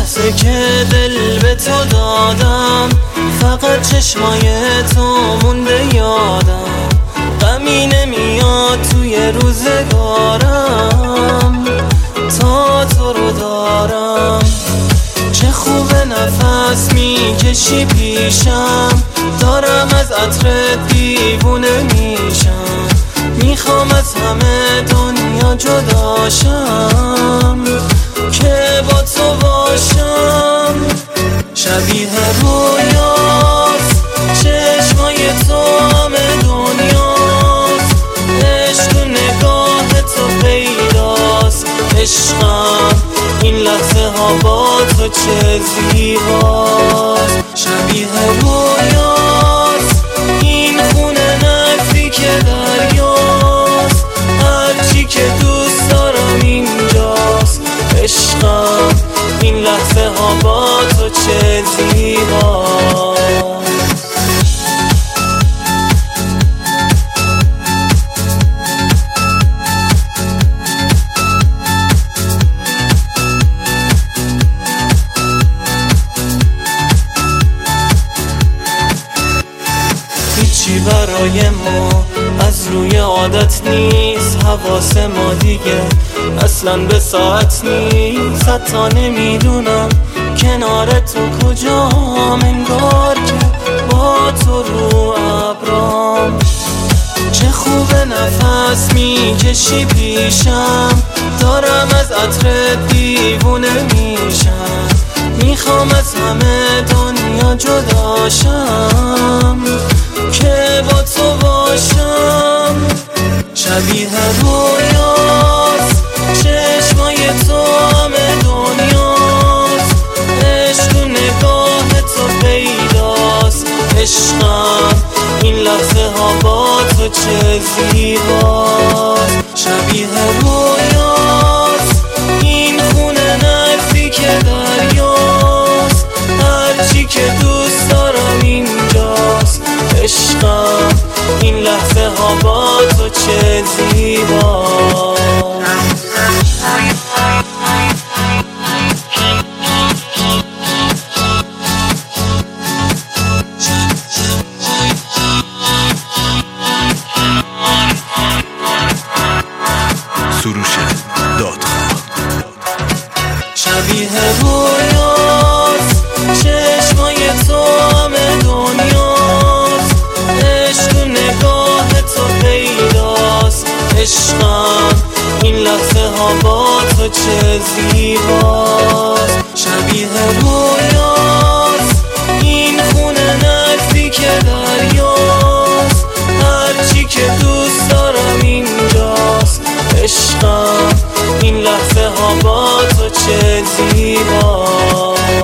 لحظه که دل به تو دادم فقط چشمای تو مونده یادم. غمی نمیاد توی روزگارم تا تو رو دارم. چه خوبه نفس میکشی پیشم، دارم از عطرت دیوونه میشم. میخوام از همه دنیا جداشم که با تو باشم. شبیه رویاست چشمای تو همه دنیاست. عشق تو نگاه تو پیداست. عشقم این لحظه ها با تو چه زیباست. شبیه رویاست این خونه نزدیک دریاست. هرچی که دوست دارم اینجاست. عشقم این لحظه ها با تو چه زیباست. هیچی برای ما از روی عادت نیست. حواس ما دیگه اصلا به ساعت نیست. حتی نمیدونم کنار تو کجام، انگار که با تو رو ابرام. چه خوبه نفس میکشی پیشم، دارم از عطرت دیوونه میشم. میخوام از همه دنیا جداشم که با تو باشم. شبیه رویاست چشمای تو همه دنیاست. عشق تو نگاه تو پیداست. عشقم این لحظه ها با تو چه زیباست. شبیه رویاست این خونه نزدیک دریاست. هرچی که دوست دارم اینجاست. عشقم این لحظه ها با تو چه زیباست. شبیه رویاست چشمای تو همه دنیاست. عشق تو نگاه تو پیداست. عشقم این لحظه ها با تو چه زیباست. شبیه رویاست این خونه نزدیک دریاست. هرچی که دوست دارم اینجاست. عشقم این لحظه ها با تو چه زیباست.